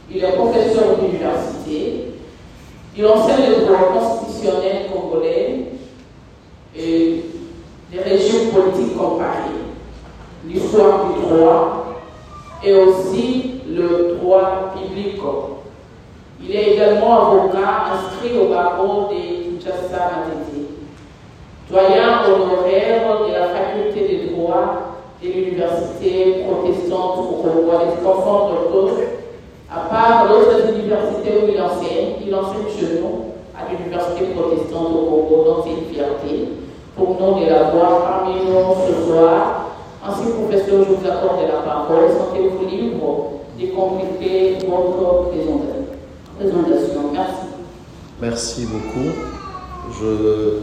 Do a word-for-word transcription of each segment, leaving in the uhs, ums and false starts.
Il est professeur d'université. Il enseigne le droit constitutionnel congolais et les régimes politiques comparés, l'histoire du droit et aussi le droit public. Il est également avocat inscrit au barreau de Kinshasa-Matete, doyen honoraire de la faculté de droit de l'université protestante au Congo, avec enfants de à part l'autre université où il enseigne, il enseigne chez nous à l'université protestante au Congo, donc c'est une fierté pour nous de l'avoir parmi nous ce soir. Ainsi, professeur, je vous accorde la parole. Sentez-vous libre de compléter votre présentation. Merci. Merci beaucoup. Je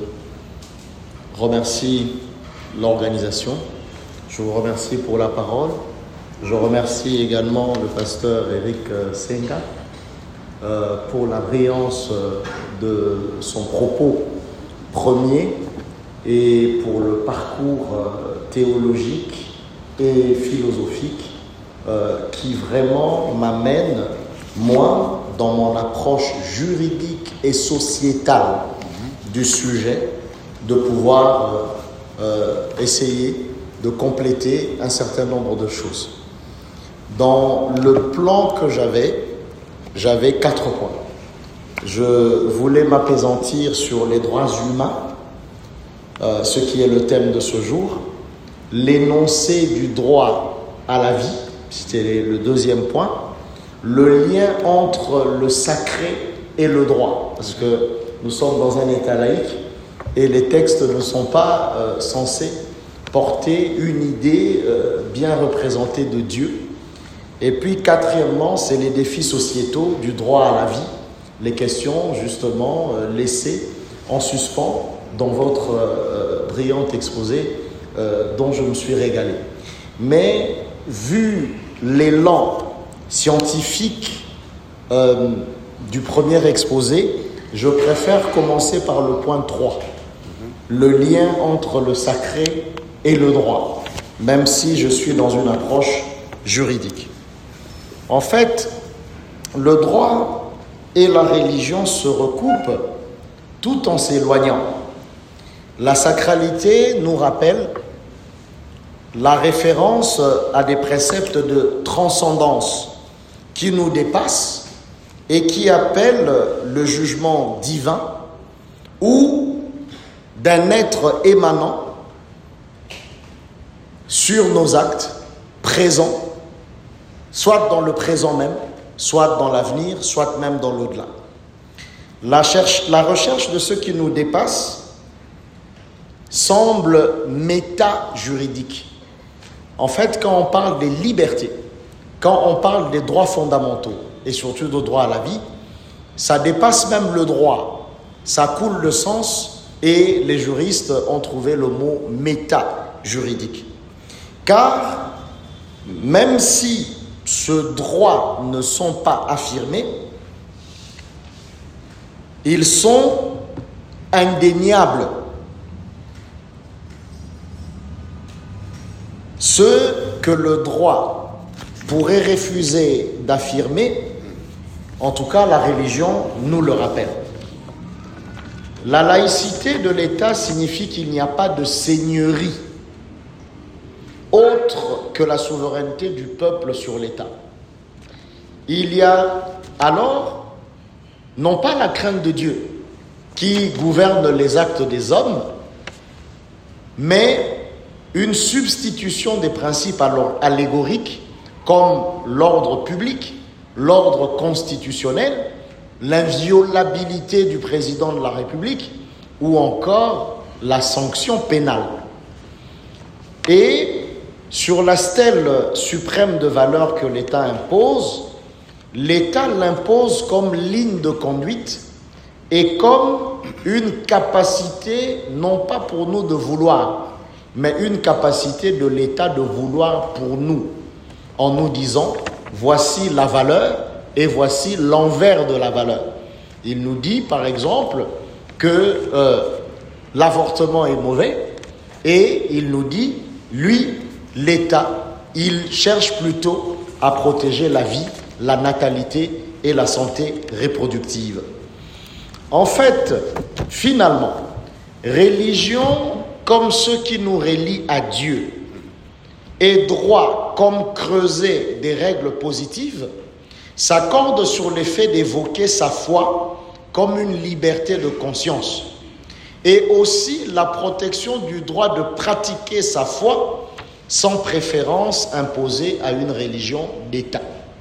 remercie l'organisation. Je vous remercie pour la parole. Je remercie également le pasteur Eric Senga euh, pour la brillance de son propos premier et pour le parcours euh, théologique et philosophique euh, qui vraiment m'amène, moi, dans mon approche juridique et sociétale du sujet, de pouvoir euh, euh, essayer de compléter un certain nombre de choses. Dans le plan que j'avais, j'avais quatre points. Je voulais m'appesantir sur les droits humains, euh, ce qui est le thème de ce jour, l'énoncé du droit à la vie, c'était le deuxième point, le lien entre le sacré et le droit, parce que nous sommes dans un État laïque et les textes ne sont pas euh, censés porter une idée euh, bien représentée de Dieu. Et puis, quatrièmement, c'est les défis sociétaux du droit à la vie, les questions, justement, euh, laissées en suspens dans votre euh, brillant exposé euh, dont je me suis régalé. Mais, vu l'élan scientifique euh, du premier exposé, je préfère commencer par le point trois, le lien entre le sacré et le droit, même si je suis dans une approche juridique. En fait, le droit et la religion se recoupent tout en s'éloignant. La sacralité nous rappelle la référence à des préceptes de transcendance qui nous dépassent et qui appellent le jugement divin ou d'un être émanant sur nos actes présents, soit dans le présent même, soit dans l'avenir, soit même dans l'au-delà. La, cherche, la recherche de ce qui nous dépasse semble méta-juridique. En fait, quand on parle des libertés, quand on parle des droits fondamentaux, et surtout de droit à la vie, ça dépasse même le droit. Ça coule le sens et les juristes ont trouvé le mot méta-juridique. Car même si ce droit ne sont pas affirmés, ils sont indéniables. Ce que le droit pourrait refuser d'affirmer, en tout cas la religion nous le rappelle. La laïcité de l'État signifie qu'il n'y a pas de seigneurie autre que la souveraineté du peuple sur l'État. Il y a alors non pas la crainte de Dieu qui gouverne les actes des hommes, mais une substitution des principes allégoriques comme l'ordre public, l'ordre constitutionnel, l'inviolabilité du président de la République ou encore la sanction pénale. Et sur la stèle suprême de valeurs que l'État impose, l'État l'impose comme ligne de conduite et comme une capacité, non pas pour nous de vouloir, mais une capacité de l'État de vouloir pour nous, en nous disant, voici la valeur et voici l'envers de la valeur. Il nous dit, par exemple, que euh, l'avortement est mauvais et il nous dit, lui, l'État, il cherche plutôt à protéger la vie, la natalité et la santé reproductive. En fait, finalement, religion comme ce qui nous relie à Dieu et droit comme creuset des règles positives s'accordent sur l'effet d'évoquer sa foi comme une liberté de conscience et aussi la protection du droit de pratiquer sa foi sans préférence imposée à une religion d'État.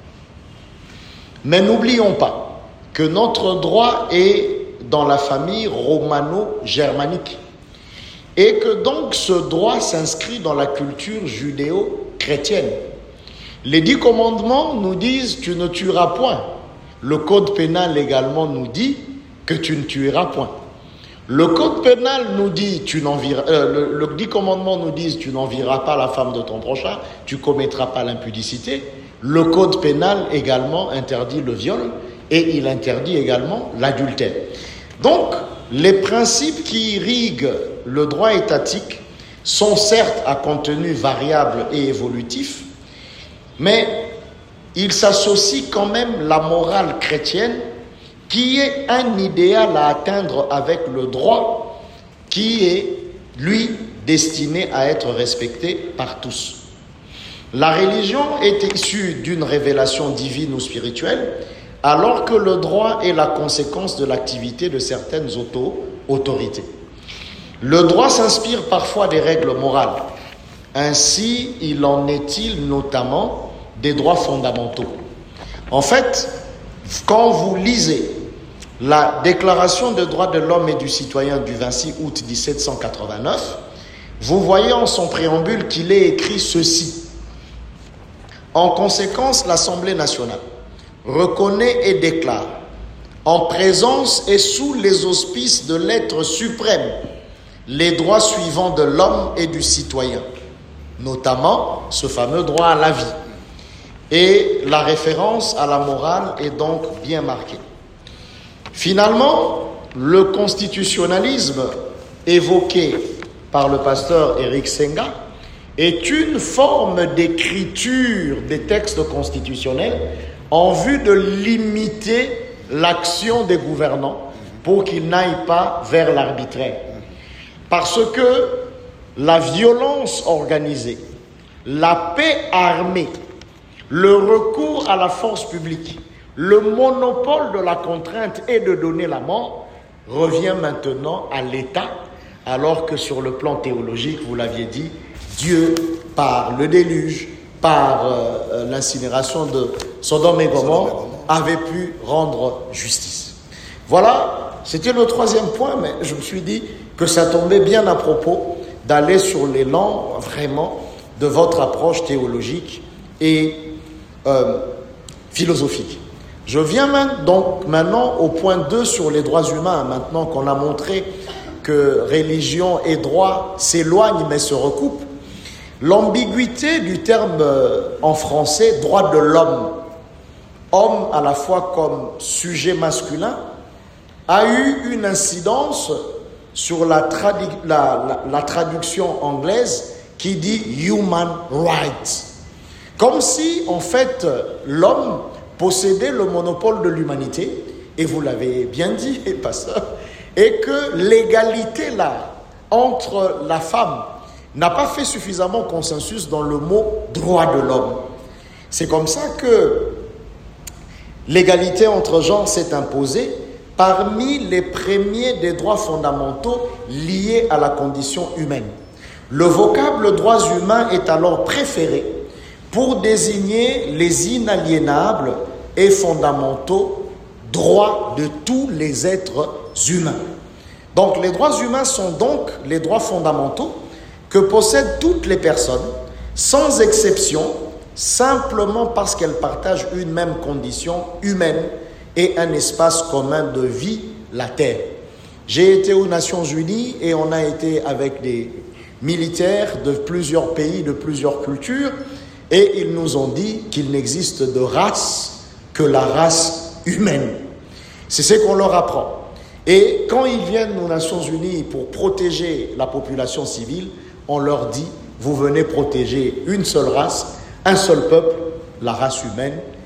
Mais n'oublions pas que notre droit est dans la famille romano-germanique et que donc ce droit s'inscrit dans la culture judéo-chrétienne. Les dix commandements nous disent « tu ne tueras point ». Le code pénal également nous dit que tu ne tueras point. Le code pénal nous dit, tu n'envieras, euh, le, le dix commandements nous disent tu n'envieras pas la femme de ton prochain, tu commettras pas l'impudicité. Le code pénal également interdit le viol et il interdit également l'adultère. Donc, les principes qui irriguent le droit étatique sont certes à contenu variable et évolutif, mais il s'associe quand même la morale chrétienne qui est un idéal à atteindre avec le droit qui est, lui, destiné à être respecté par tous. La religion est issue d'une révélation divine ou spirituelle, alors que le droit est la conséquence de l'activité de certaines auto- autorités. Le droit s'inspire parfois des règles morales. Ainsi, il en est-il notamment des droits fondamentaux. En fait, quand vous lisez la Déclaration des droits de l'homme et du citoyen du vingt-six août dix-sept cent quatre-vingt-neuf, vous voyez en son préambule qu'il est écrit ceci. En conséquence, l'Assemblée nationale reconnaît et déclare, en présence et sous les auspices de l'être suprême, les droits suivants de l'homme et du citoyen, notamment ce fameux droit à la vie. Et la référence à la morale est donc bien marquée. Finalement, le constitutionnalisme évoqué par le pasteur Éric Senga est une forme d'écriture des textes constitutionnels en vue de limiter l'action des gouvernants pour qu'ils n'aillent pas vers l'arbitraire. Parce que la violence organisée, la paix armée, le recours à la force publique, le monopole de la contrainte et de donner la mort revient maintenant à l'État, alors que sur le plan théologique, vous l'aviez dit, Dieu, par le déluge, par euh, l'incinération de Sodome et Gomorrhe, avait pu rendre justice. Voilà, c'était le troisième point, mais je me suis dit que ça tombait bien à propos d'aller sur l'élan vraiment de votre approche théologique et euh, philosophique. Je viens donc maintenant au point deux sur les droits humains, maintenant qu'on a montré que religion et droit s'éloignent mais se recoupent. L'ambiguïté du terme en français « droit de l'homme », homme à la fois comme sujet masculin, a eu une incidence sur la, tradu- la, la, la traduction anglaise qui dit « human rights ». Comme si, en fait, l'homme possédait le monopole de l'humanité, et vous l'avez bien dit, pasteur, et que l'égalité là, entre la femme, n'a pas fait suffisamment consensus dans le mot « droit de l'homme ». C'est comme ça que l'égalité entre genres s'est imposée parmi les premiers des droits fondamentaux liés à la condition humaine. Le vocable « droits humains » est alors préféré pour désigner les inaliénables et fondamentaux droits de tous les êtres humains. Donc les droits humains sont donc les droits fondamentaux que possèdent toutes les personnes, sans exception, simplement parce qu'elles partagent une même condition humaine et un espace commun de vie, la Terre. J'ai été aux Nations Unies et on a été avec des militaires de plusieurs pays, de plusieurs cultures, et ils nous ont dit qu'il n'existe de race que la race humaine. C'est ce qu'on leur apprend. Et quand ils viennent aux Nations Unies pour protéger la population civile, on leur dit, vous venez protéger une seule race, un seul peuple, la race humaine,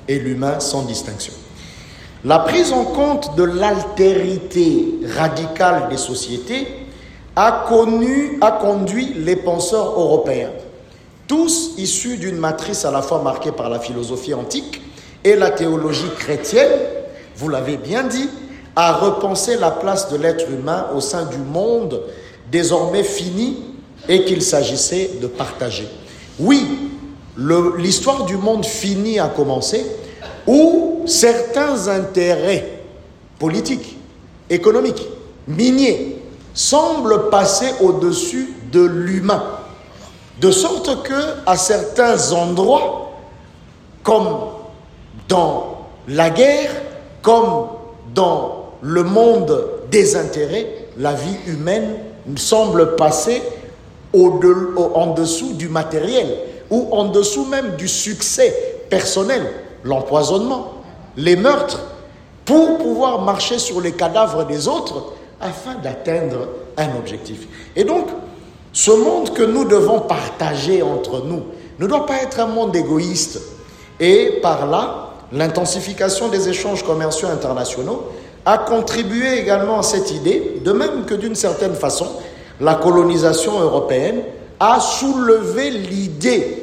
et l'humain sans distinction. La prise en compte de l'altérité radicale des sociétés a, connu, a conduit les penseurs européens, tous issus d'une matrice à la fois marquée par la philosophie antique et la théologie chrétienne, vous l'avez bien dit, à repenser la place de l'être humain au sein du monde désormais fini et qu'il s'agissait de partager. Oui, le, l'histoire du monde fini a commencé où certains intérêts politiques, économiques, miniers semblent passer au-dessus de l'humain. De sorte que, à certains endroits, comme dans la guerre, comme dans le monde des intérêts, la vie humaine semble passer au-de- au- en dessous du matériel ou en dessous même du succès personnel, l'empoisonnement, les meurtres, pour pouvoir marcher sur les cadavres des autres afin d'atteindre un objectif. Et donc, ce monde que nous devons partager entre nous ne doit pas être un monde égoïste. Et par là, l'intensification des échanges commerciaux internationaux a contribué également à cette idée, de même que d'une certaine façon, la colonisation européenne a soulevé l'idée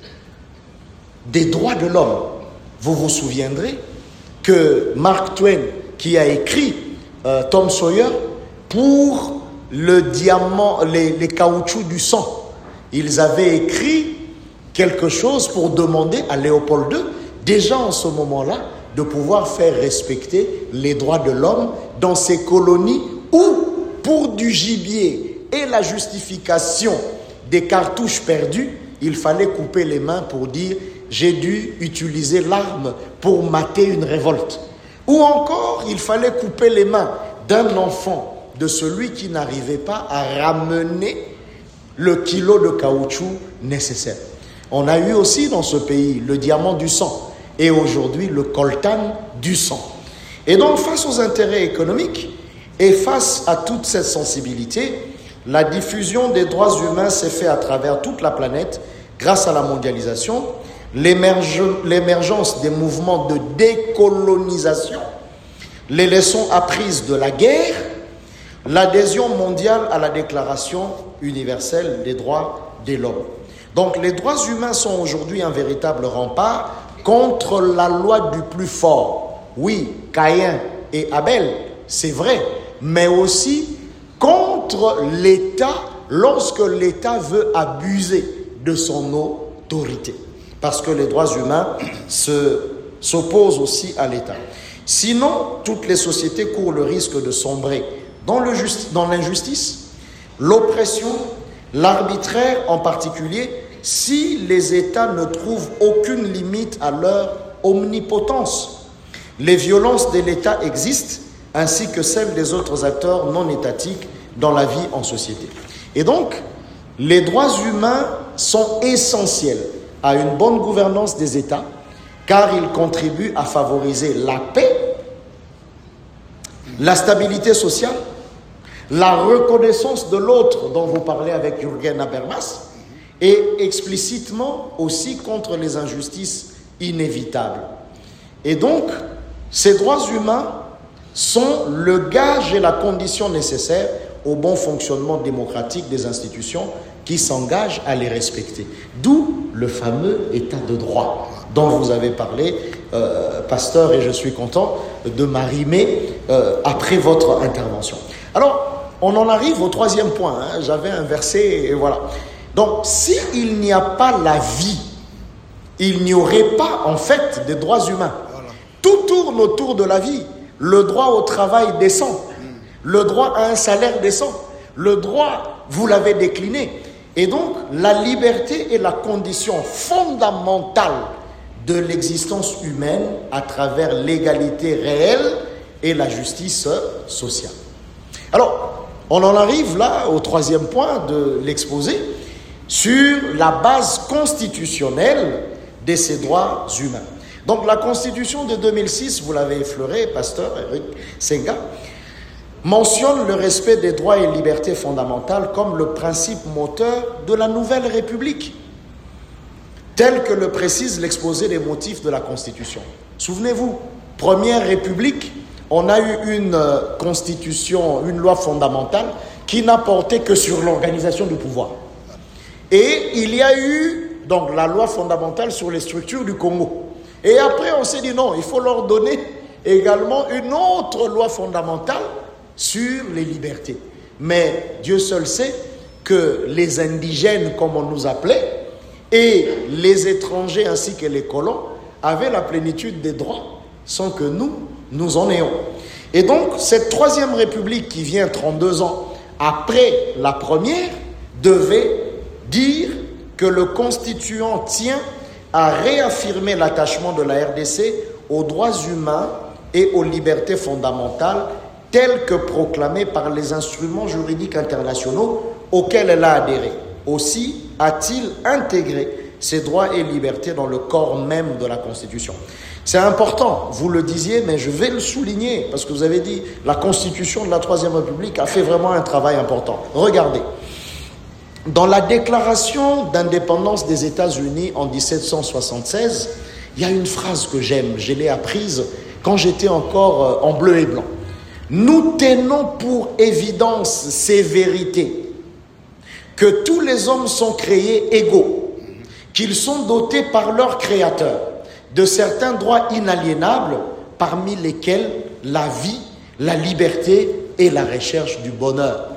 des droits de l'homme. Vous vous souviendrez que Mark Twain, qui a écrit euh, Tom Sawyer pour le diamant, les, les caoutchoucs du sang, ils avaient écrit quelque chose pour demander à Léopold deux, déjà en ce moment-là, de pouvoir faire respecter les droits de l'homme dans ces colonies où, pour du gibier et la justification des cartouches perdues, il fallait couper les mains pour dire « j'ai dû utiliser l'arme pour mater une révolte ». Ou encore, il fallait couper les mains d'un enfant, de celui qui n'arrivait pas à ramener le kilo de caoutchouc nécessaire. On a eu aussi dans ce pays le diamant du sang et aujourd'hui le coltan du sang. Et donc, face aux intérêts économiques et face à toute cette sensibilité, la diffusion des droits humains s'est faite à travers toute la planète grâce à la mondialisation, l'émerge, l'émergence des mouvements de décolonisation, les leçons apprises de la guerre, l'adhésion mondiale à la Déclaration universelle des droits de l'homme. Donc les droits humains sont aujourd'hui un véritable rempart contre la loi du plus fort. Oui, Caïn et Abel, c'est vrai, mais aussi contre l'État lorsque l'État veut abuser de son autorité. Parce que les droits humains se, s'opposent aussi à l'État. Sinon, toutes les sociétés courent le risque de sombrer dans, le justi- dans l'injustice, l'oppression, l'arbitraire en particulier, si les États ne trouvent aucune limite à leur omnipotence. Les violences de l'État existent, ainsi que celles des autres acteurs non étatiques dans la vie en société. Et donc, les droits humains sont essentiels à une bonne gouvernance des États, car ils contribuent à favoriser la paix, la stabilité sociale, la reconnaissance de l'autre dont vous parlez avec Jürgen Habermas, et explicitement aussi contre les injustices inévitables. Et donc, ces droits humains sont le gage et la condition nécessaire au bon fonctionnement démocratique des institutions qui s'engagent à les respecter. D'où le fameux état de droit dont vous avez parlé, euh, pasteur, et je suis content de m'arrimer euh, après votre intervention. Alors, on en arrive au troisième point. Hein. J'avais un verset, et voilà. Donc, s'il n'y a pas la vie, il n'y aurait pas, en fait, des droits humains. Voilà. Tout tourne autour de la vie. Le droit au travail décent, mmh. le droit à un salaire décent, le droit, vous l'avez décliné. Et donc, la liberté est la condition fondamentale de l'existence humaine à travers l'égalité réelle et la justice sociale. Alors, on en arrive là au troisième point de l'exposé, sur la base constitutionnelle de ces droits humains. Donc la Constitution de deux mille six, vous l'avez effleuré, pasteur Eric Senga, mentionne le respect des droits et libertés fondamentales comme le principe moteur de la nouvelle République. tel que le précise l'exposé des motifs de la Constitution. Souvenez-vous, Première République, on a eu une euh, constitution, une loi fondamentale qui n'a porté que sur l'organisation du pouvoir. Et il y a eu donc la loi fondamentale sur les structures du Congo. Et après, on s'est dit non, il faut leur donner également une autre loi fondamentale sur les libertés. Mais Dieu seul sait que les indigènes, comme on nous appelait, et les étrangers ainsi que les colons avaient la plénitude des droits sans que nous, nous en ayons. Et donc, cette troisième république qui vient trente-deux ans après la première devait dire que le constituant tient à réaffirmer l'attachement de la R D C aux droits humains et aux libertés fondamentales telles que proclamées par les instruments juridiques internationaux auxquels elle a adhéré. Aussi a-t-il intégré ces droits et libertés dans le corps même de la Constitution. C'est important, vous le disiez, mais je vais le souligner, parce que vous avez dit la Constitution de la Troisième République a fait vraiment un travail important. Regardez, dans la déclaration d'indépendance des États-Unis en dix-sept cent soixante-seize, il y a une phrase que j'aime, je l'ai apprise quand j'étais encore en bleu et blanc. Nous tenons pour évidence ces vérités, que tous les hommes sont créés égaux, qu'ils sont dotés par leur Créateur de certains droits inaliénables, parmi lesquels la vie, la liberté et la recherche du bonheur.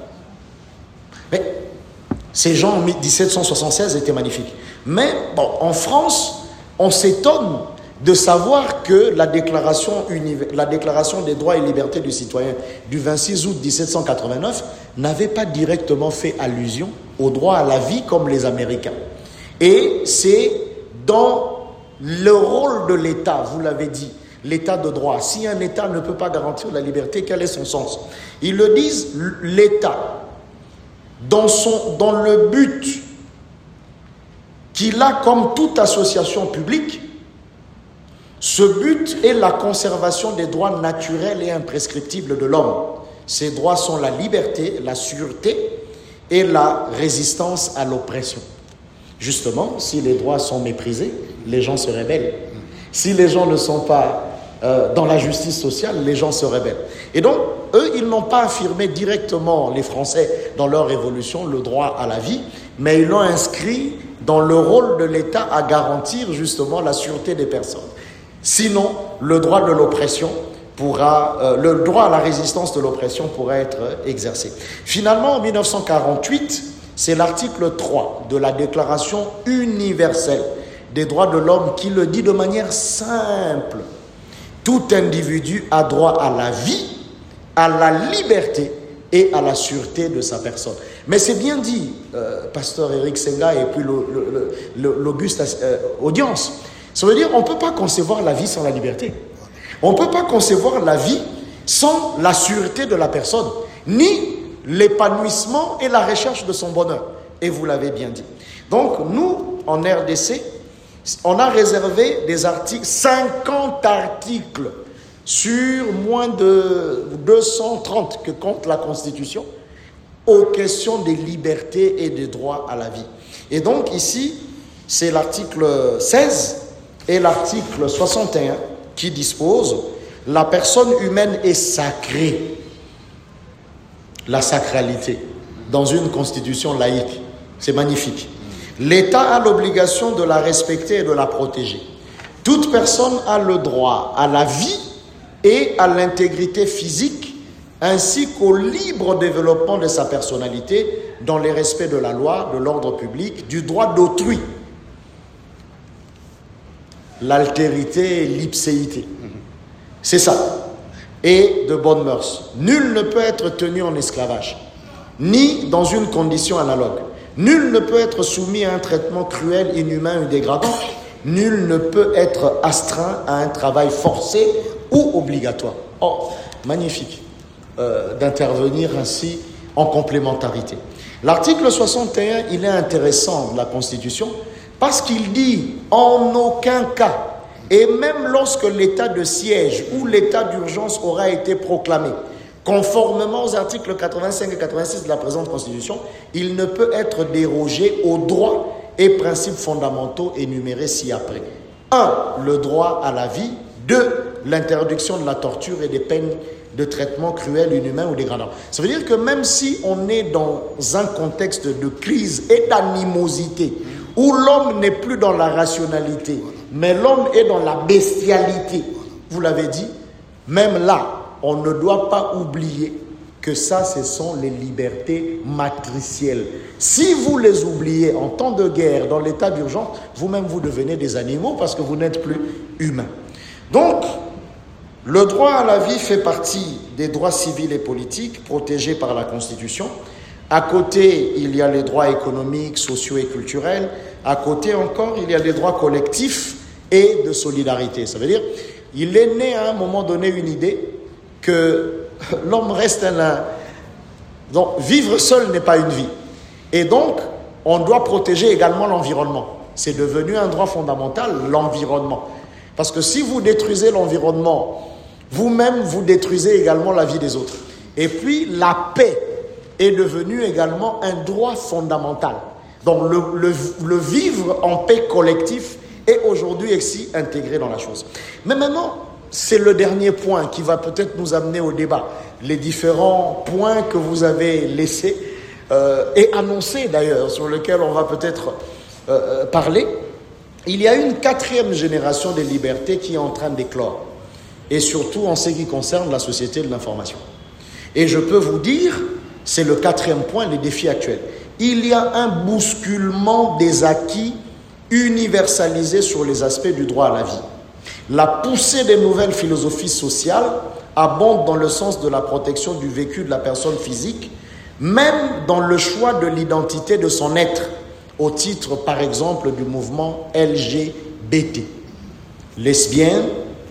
Mais ces gens en dix-sept cent soixante-seize étaient magnifiques. Mais bon, en France, on s'étonne de savoir que la déclaration, la déclaration des droits et libertés du citoyen du vingt-six août dix-sept cent quatre-vingt-neuf n'avait pas directement fait allusion au droit à la vie comme les Américains. Et c'est dans le rôle de l'État, vous l'avez dit, l'État de droit. Si un État ne peut pas garantir la liberté, quel est son sens? Ils le disent, l'État, dans, son, dans le but qu'il a comme toute association publique, ce but est la conservation des droits naturels et imprescriptibles de l'homme. Ces droits sont la liberté, la sûreté et la résistance à l'oppression. Justement, si les droits sont méprisés, les gens se rebellent. Si les gens ne sont pas euh, dans la justice sociale, les gens se rebellent. Et donc, eux, ils n'ont pas affirmé directement, les Français, dans leur révolution, le droit à la vie, mais ils l'ont inscrit dans le rôle de l'État à garantir justement la sûreté des personnes. Sinon, le droit de l'oppression pourra, euh, le droit à la résistance de l'oppression pourra être exercé. Finalement, en mille neuf cent quarante-huit, c'est l'article trois de la Déclaration universelle des droits de l'homme qui le dit de manière simple. Tout individu a droit à la vie, à la liberté et à la sûreté de sa personne. Mais c'est bien dit, euh, pasteur Éric Senga et puis l'auguste euh, audience. Ça veut dire qu'on ne peut pas concevoir la vie sans la liberté. On ne peut pas concevoir la vie sans la sûreté de la personne, ni l'épanouissement et la recherche de son bonheur. Et vous l'avez bien dit. Donc, nous, en R D C, on a réservé des articles, cinquante articles sur moins de deux cent trente que compte la Constitution, aux questions des libertés et des droits à la vie. Et donc, ici, c'est l'article seize et l'article soixante et un qui dispose « La personne humaine est sacrée ». La sacralité dans une constitution laïque. C'est magnifique. L'État a l'obligation de la respecter et de la protéger. Toute personne a le droit à la vie et à l'intégrité physique, ainsi qu'au libre développement de sa personnalité dans les respects de la loi, de l'ordre public, du droit d'autrui. L'altérité et l'ipséité. C'est ça. Et de bonnes mœurs. Nul ne peut être tenu en esclavage, ni dans une condition analogue. Nul ne peut être soumis à un traitement cruel, inhumain ou dégradant. Nul ne peut être astreint à un travail forcé ou obligatoire. Oh, magnifique euh, d'intervenir ainsi en complémentarité. L'article soixante et un, il est intéressant de la Constitution parce qu'il dit en aucun cas, et même lorsque l'état de siège ou l'état d'urgence aura été proclamé, conformément aux articles quatre-vingt-cinq et quatre-vingt-six de la présente Constitution, il ne peut être dérogé aux droits et principes fondamentaux énumérés ci-après. un. Le droit à la vie. deux. L'interdiction de la torture et des peines de traitement cruel, inhumain ou dégradant. Ça veut dire que même si on est dans un contexte de crise et d'animosité, où l'homme n'est plus dans la rationalité, mais l'homme est dans la bestialité, vous l'avez dit, même là, on ne doit pas oublier que ça, ce sont les libertés matricielles. Si vous les oubliez en temps de guerre, dans l'état d'urgence, vous-même vous devenez des animaux parce que vous n'êtes plus humains. Donc, le droit à la vie fait partie des droits civils et politiques protégés par la Constitution. À côté, il y a les droits économiques, sociaux et culturels. À côté encore, il y a les droits collectifs et de solidarité. Ça veut dire, il est né à un moment donné une idée que l'homme reste un... Donc, vivre seul n'est pas une vie. Et donc, on doit protéger également l'environnement. C'est devenu un droit fondamental, l'environnement. Parce que si vous détruisez l'environnement, vous-même, vous détruisez également la vie des autres. Et puis, la paix est devenue également un droit fondamental. Donc, le, le, le vivre en paix collectif est aujourd'hui ici intégré dans la chose. Mais maintenant, c'est le dernier point qui va peut-être nous amener au débat. Les différents points que vous avez laissés euh, et annoncés d'ailleurs, sur lesquels on va peut-être euh, parler. Il y a une quatrième génération des libertés qui est en train d'éclore. Et surtout en ce qui concerne la société de l'information. Et je peux vous dire, c'est le quatrième point, les défis actuels. Il y a un bousculement des acquis universalisés sur les aspects du droit à la vie. La poussée des nouvelles philosophies sociales abonde dans le sens de la protection du vécu de la personne physique, même dans le choix de l'identité de son être, au titre, par exemple, du mouvement L G B T. Lesbiennes,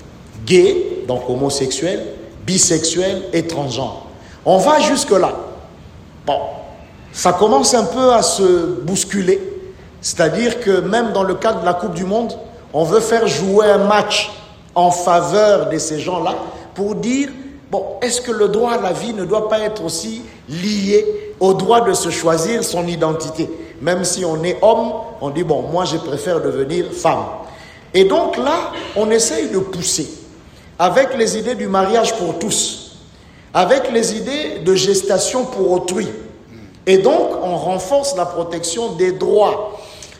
gays, donc homosexuels, bisexuels et transgenres. On va jusque-là. Bon, ça commence un peu à se bousculer. C'est-à-dire que même dans le cadre de la Coupe du Monde, on veut faire jouer un match en faveur de ces gens-là pour dire, bon, est-ce que le droit à la vie ne doit pas être aussi lié au droit de se choisir son identité? Même si on est homme, on dit, bon, moi je préfère devenir femme. Et donc là, on essaye de pousser avec les idées du mariage pour tous, avec les idées de gestation pour autrui. Et donc, on renforce la protection des droits.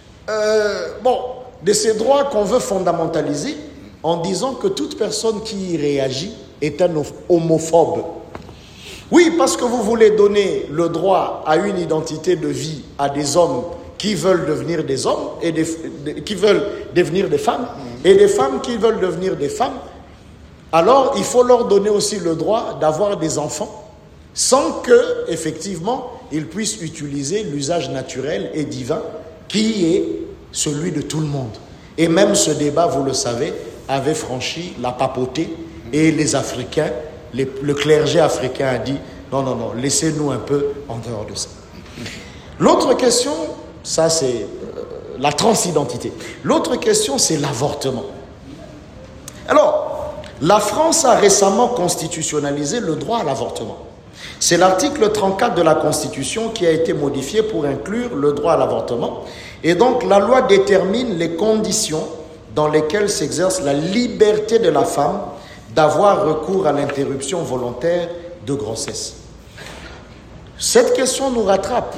Euh, bon, de ces droits qu'on veut fondamentaliser en disant que toute personne qui y réagit est un homophobe. Oui, parce que vous voulez donner le droit à une identité de vie à des hommes qui veulent devenir des hommes et des, qui veulent devenir des femmes et des femmes qui veulent devenir des femmes. Alors, il faut leur donner aussi le droit d'avoir des enfants sans que, effectivement, ils puissent utiliser l'usage naturel et divin qui est celui de tout le monde. Et même ce débat, vous le savez, avait franchi la papauté et les Africains, les, le clergé africain a dit non, non, non, laissez-nous un peu en dehors de ça. L'autre question, ça c'est euh, la transidentité. L'autre question, c'est l'avortement. Alors, la France a récemment constitutionnalisé le droit à l'avortement. C'est l'article trente-quatre de la Constitution qui a été modifié pour inclure le droit à l'avortement. Et donc, la loi détermine les conditions dans lesquelles s'exerce la liberté de la femme d'avoir recours à l'interruption volontaire de grossesse. Cette question nous rattrape.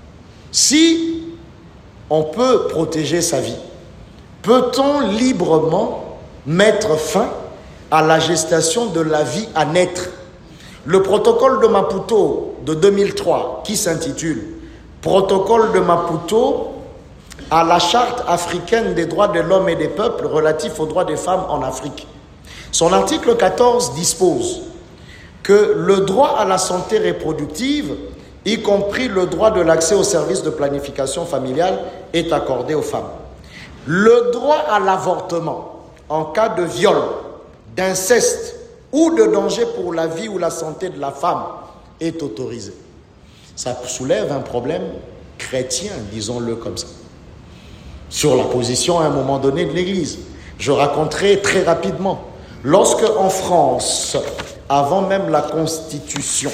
Si on peut protéger sa vie, peut-on librement mettre fin à la gestation de la vie à naître? Le protocole de Maputo de deux mille trois, qui s'intitule « Protocole de Maputo à la Charte africaine des droits de l'homme et des peuples relatifs aux droits des femmes en Afrique ». Son article quatorze dispose que le droit à la santé reproductive, y compris le droit de l'accès aux services de planification familiale, est accordé aux femmes. Le droit à l'avortement en cas de viol, d'inceste ou de danger pour la vie ou la santé de la femme est autorisé. Ça soulève un problème chrétien, disons-le comme ça, sur la position à un moment donné de l'Église. Je raconterai très rapidement. Lorsque en France, avant même la Constitution,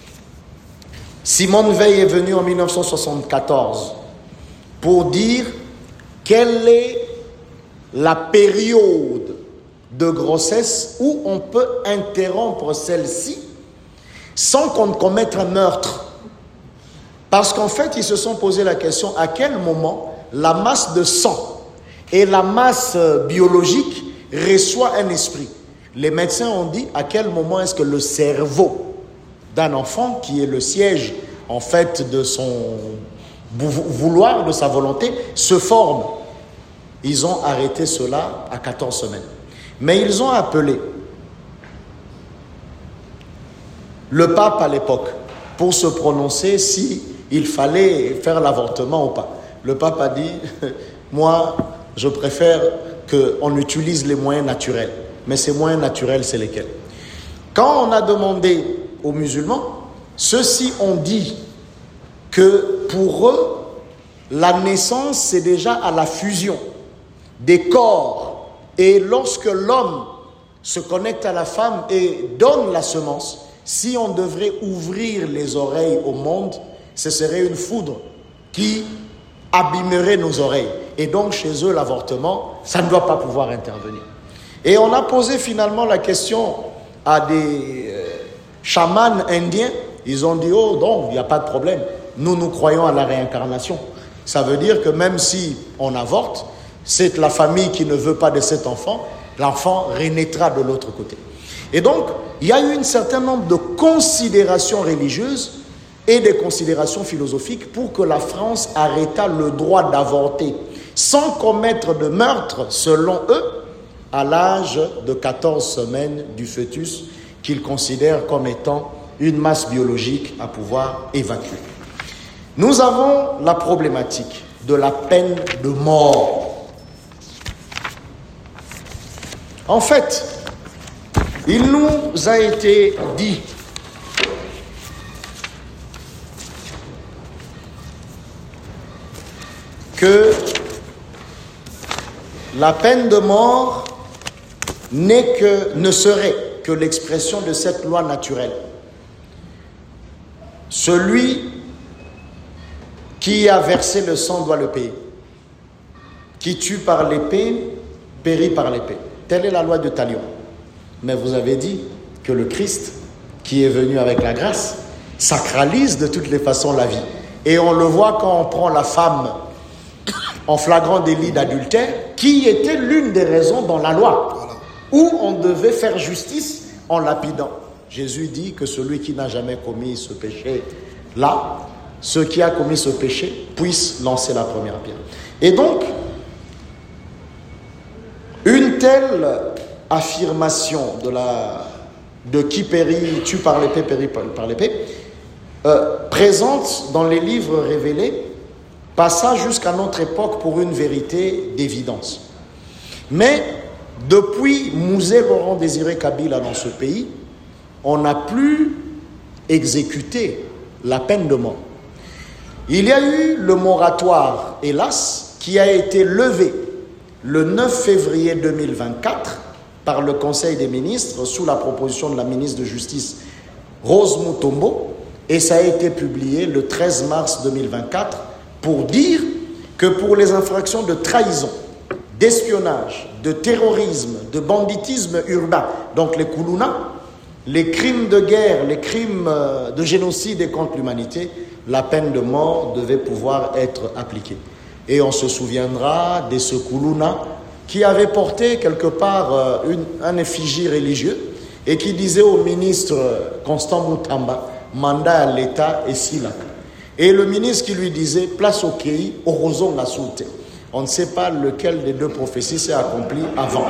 Simone Veil est venue en mille neuf cent soixante-quatorze pour dire quelle est la période de grossesse où on peut interrompre celle-ci sans qu'on commette un meurtre. Parce qu'en fait, ils se sont posé la question, à quel moment la masse de sang et la masse biologique reçoit un esprit. Les médecins ont dit, à quel moment est-ce que le cerveau d'un enfant, qui est le siège en fait de son vouloir, de sa volonté, se forme. Ils ont arrêté cela à quatorze semaines. Mais ils ont appelé le pape à l'époque pour se prononcer si il fallait faire l'avortement ou pas. Le pape a dit, moi, je préfère qu'on utilise les moyens naturels. Mais ces moyens naturels, c'est lesquels? Quand on a demandé aux musulmans, ceux-ci ont dit que pour eux, la naissance, c'est déjà à la fusion des corps. Et lorsque l'homme se connecte à la femme et donne la semence, si on devrait ouvrir les oreilles au monde, ce serait une foudre qui abîmerait nos oreilles. Et donc, chez eux, l'avortement, ça ne doit pas pouvoir intervenir. Et on a posé finalement la question à des euh, chamans indiens. Ils ont dit, oh, non, il n'y a pas de problème. Nous, nous croyons à la réincarnation. Ça veut dire que même si on avorte, c'est la famille qui ne veut pas de cet enfant, l'enfant renaîtra de l'autre côté. Et donc, il y a eu un certain nombre de considérations religieuses et des considérations philosophiques pour que la France arrêta le droit d'avorter sans commettre de meurtre, selon eux, à l'âge de quatorze semaines du fœtus qu'ils considèrent comme étant une masse biologique à pouvoir évacuer. Nous avons la problématique de la peine de mort. En fait, il nous a été dit que la peine de mort n'est que, ne serait que l'expression de cette loi naturelle. Celui qui a versé le sang doit le payer. Qui tue par l'épée, périt par l'épée. Telle est la loi de Talion. Mais vous avez dit que le Christ, qui est venu avec la grâce, sacralise de toutes les façons la vie. Et on le voit quand on prend la femme en flagrant délit d'adultère, qui était l'une des raisons dans la loi, où on devait faire justice en lapidant. Jésus dit que celui qui n'a jamais commis ce péché-là, ceux qui a commis ce péché, puissent lancer la première pierre. Et donc, une telle affirmation de, la, de qui périt, tue par l'épée, périt par, par l'épée, euh, présente dans les livres révélés, passa jusqu'à notre époque pour une vérité d'évidence. Mais depuis Mouzé Laurent Désiré Kabila dans ce pays, on n'a plus exécuté la peine de mort. Il y a eu le moratoire, hélas, qui a été levé le neuf février deux mille vingt-quatre par le Conseil des ministres sous la proposition de la ministre de Justice Rose Mutombo, et ça a été publié le treize mars deux mille vingt-quatre pour dire que pour les infractions de trahison, d'espionnage, de terrorisme, de banditisme urbain, donc les Koulouna, les crimes de guerre, les crimes de génocide et contre l'humanité, la peine de mort devait pouvoir être appliquée. Et on se souviendra de ce Koulouna qui avait porté quelque part une, un effigie religieux et qui disait au ministre Constant Moutamba, mandat à l'État et Sila. Et le ministre qui lui disait, place au Kéi, au Roson la Soulte. On ne sait pas lequel des deux prophéties s'est accompli avant.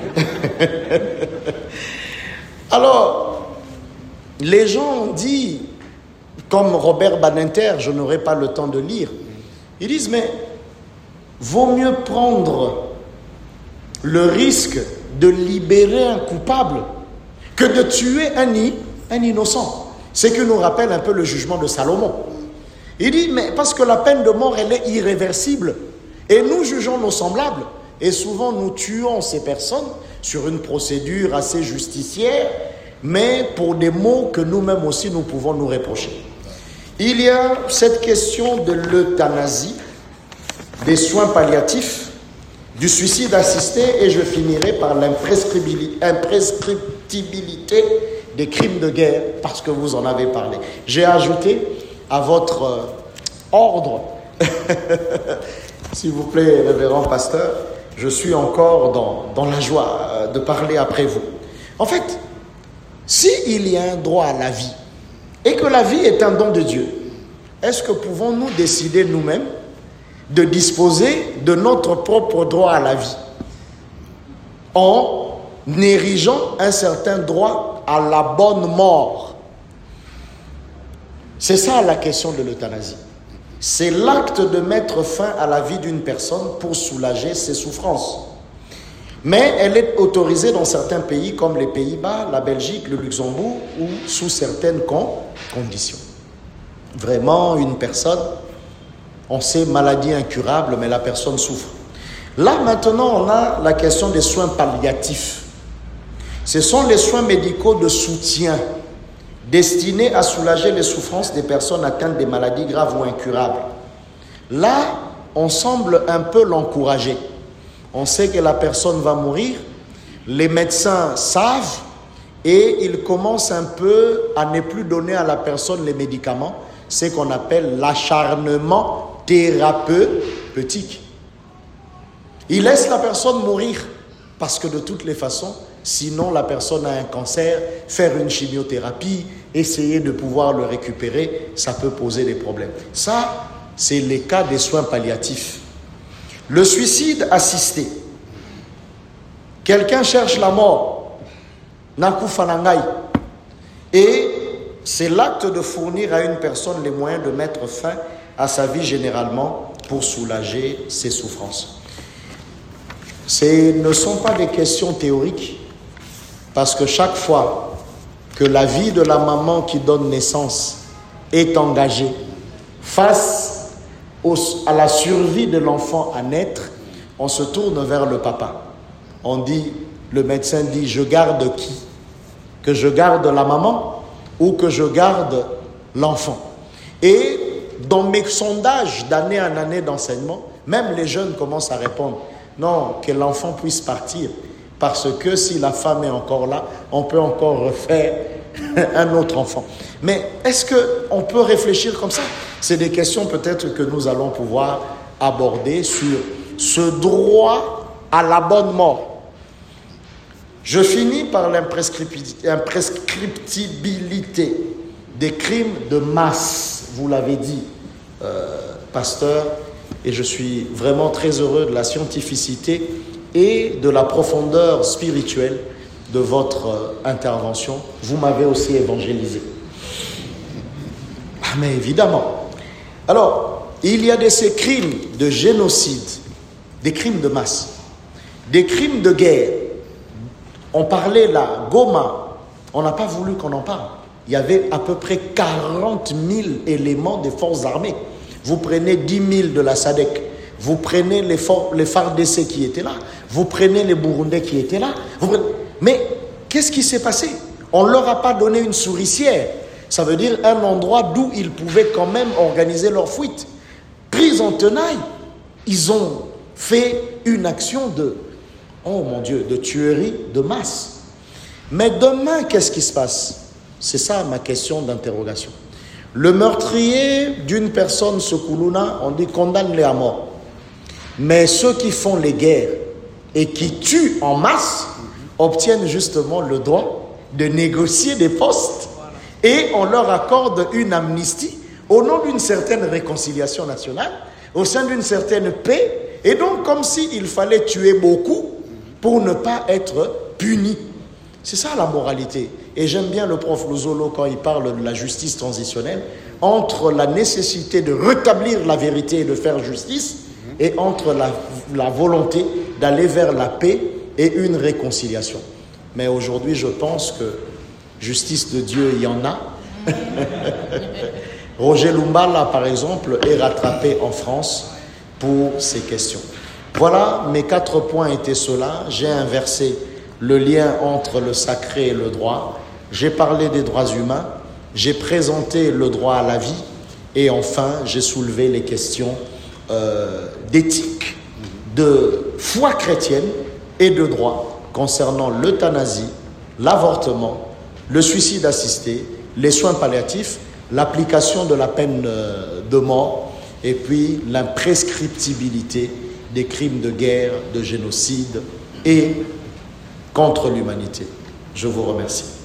Alors, les gens ont dit, comme Robert Badinter, je n'aurai pas le temps de lire, ils disent, mais vaut mieux prendre le risque de libérer un coupable que de tuer un, un innocent. C'est ce qui nous rappelle un peu le jugement de Salomon. Il dit, mais parce que la peine de mort, elle est irréversible. Et nous jugeons nos semblables. Et souvent, nous tuons ces personnes sur une procédure assez justicière, mais pour des mots que nous-mêmes aussi, nous pouvons nous reprocher. Il y a cette question de l'euthanasie, des soins palliatifs du suicide assisté et je finirai par l'imprescriptibilité des crimes de guerre parce que vous en avez parlé. J'ai ajouté à votre euh, ordre, s'il vous plaît, révérend pasteur, je suis encore dans, dans la joie euh, de parler après vous. En fait, s'il y a un droit à la vie et que la vie est un don de Dieu, est-ce que pouvons-nous décider nous-mêmes de disposer de notre propre droit à la vie en érigeant un certain droit à la bonne mort? C'est ça la question de l'euthanasie. C'est l'acte de mettre fin à la vie d'une personne pour soulager ses souffrances. Mais elle est autorisée dans certains pays comme les Pays-Bas, la Belgique, le Luxembourg ou sous certaines con- conditions. Vraiment, une personne, on sait maladie incurable, mais la personne souffre. Là, maintenant, on a la question des soins palliatifs. Ce sont les soins médicaux de soutien destinés à soulager les souffrances des personnes atteintes des maladies graves ou incurables. Là, on semble un peu l'encourager. On sait que la personne va mourir, les médecins savent et ils commencent un peu à ne plus donner à la personne les médicaments. C'est ce qu'on appelle l'acharnement thérapeutique. Il laisse la personne mourir parce que de toutes les façons, sinon la personne a un cancer, faire une chimiothérapie, essayer de pouvoir le récupérer, ça peut poser des problèmes. Ça, c'est les cas des soins palliatifs. Le suicide assisté. Quelqu'un cherche la mort. Nakufanangai. Et c'est l'acte de fournir à une personne les moyens de mettre fin à sa vie généralement pour soulager ses souffrances. Ce ne sont pas des questions théoriques parce que chaque fois que la vie de la maman qui donne naissance est engagée face au, à la survie de l'enfant à naître, on se tourne vers le papa. On dit, le médecin dit, je garde qui? Que je garde la maman ou que je garde l'enfant? Et dans mes sondages d'année en année d'enseignement, même les jeunes commencent à répondre, non, que l'enfant puisse partir, parce que si la femme est encore là, on peut encore refaire un autre enfant. Mais est-ce qu'on peut réfléchir comme ça? C'est des questions peut-être que nous allons pouvoir aborder sur ce droit à la bonne mort. Je finis par l'imprescriptibilité des crimes de masse. Vous l'avez dit, euh, pasteur, et je suis vraiment très heureux de la scientificité et de la profondeur spirituelle de votre euh, intervention. Vous m'avez aussi évangélisé. Ah, mais évidemment. Alors, il y a de ces crimes de génocide, des crimes de masse, des crimes de guerre. On parlait là, Goma, on n'a pas voulu qu'on en parle. Il y avait à peu près quarante mille éléments des forces armées. Vous prenez dix mille de la S A D C, vous prenez les, for- les F A R D C qui étaient là, vous prenez les Burundais qui étaient là. Vous prenez... Mais qu'est-ce qui s'est passé? On ne leur a pas donné une souricière. Ça veut dire un endroit d'où ils pouvaient quand même organiser leur fuite. Pris en tenaille, ils ont fait une action de, oh mon Dieu, de tuerie de masse. Mais demain, qu'est-ce qui se passe? C'est ça ma question d'interrogation. Le meurtrier d'une personne, ce Koulouna, on dit condamne-les à mort. Mais ceux qui font les guerres et qui tuent en masse obtiennent justement le droit de négocier des postes et on leur accorde une amnistie au nom d'une certaine réconciliation nationale, au sein d'une certaine paix, et donc comme s'il fallait tuer beaucoup pour ne pas être puni. C'est ça la moralité. Et j'aime bien le prof Luzolo quand il parle de la justice transitionnelle, entre la nécessité de rétablir la vérité et de faire justice, et entre la, la volonté d'aller vers la paix et une réconciliation. Mais aujourd'hui, je pense que justice de Dieu, il y en a. Roger Lumbala, par exemple, est rattrapé en France pour ces questions. Voilà, mes quatre points étaient ceux-là. J'ai inversé le lien entre le sacré et le droit. J'ai parlé des droits humains. J'ai présenté le droit à la vie. Et enfin, j'ai soulevé les questions euh, d'éthique, de foi chrétienne et de droit concernant l'euthanasie, l'avortement, le suicide assisté, les soins palliatifs, l'application de la peine de mort et puis l'imprescriptibilité des crimes de guerre, de génocide et contre l'humanité. Je vous remercie.